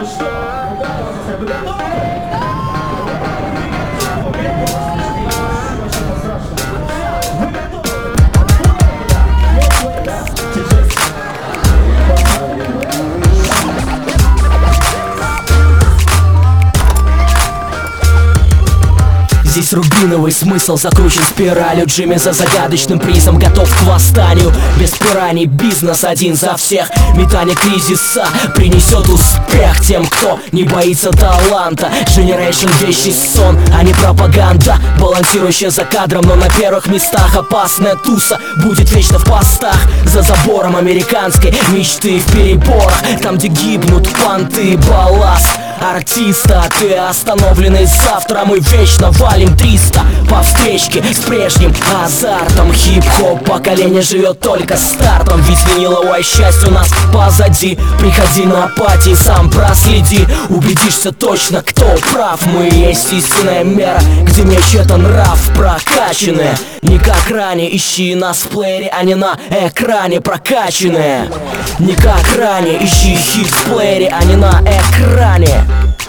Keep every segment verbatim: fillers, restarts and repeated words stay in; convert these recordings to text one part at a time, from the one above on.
Здесь рубиновый смысл закручен спиралью. Джимми за загадочным призом готов к восстанию. Без пираний бизнес один за всех. Метание кризиса принесет успех тем, кто не боится таланта. Generation вещий сон, а не пропаганда, балансирующая за кадром, но на первых местах. Опасная туса будет вечно в постах. За забором американской мечты в переборах, там, где гибнут понты и балласт артиста. Ты остановленный завтра, мы вечно валим триста по встречке с прежним азартом. Хип-хоп поколение живет только стартом, ведь виниловое счастье у нас позади. Приходи на пати, сам проследи, убедишься точно, кто прав. Мы есть истинная мера, где меч это нрав прокачанные. Не как ранее, ищи нас в плеере, а не на экране прокачанные. Не как ранее, ищи хит в плеере, а не на экране.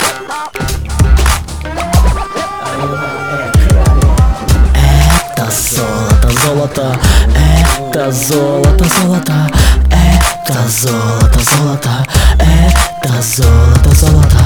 Это золото, золото, это золото, золото, это золото, золото, это золото, золото.